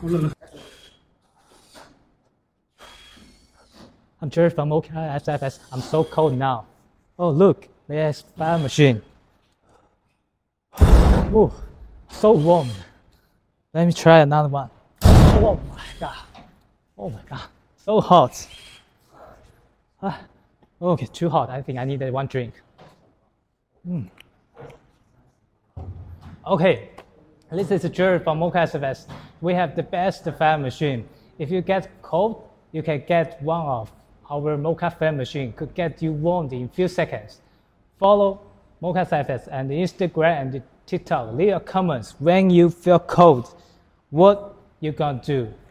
I'm Jerry from OK SFS. I'm so cold now. Oh, look, there's fire machine. Oh, so warm. Let me try another one. Oh my god. Oh my god. So hot. Okay, too hot. I think I need one drink. Okay, this is Jerry from OK SFS. We have the best fire machine. If you get cold, you can get one of our Mocha fan machine could get you warm in few seconds. Follow Mocha SFS and Instagram and TikTok. Leave your comments when you feel cold. What you gonna do?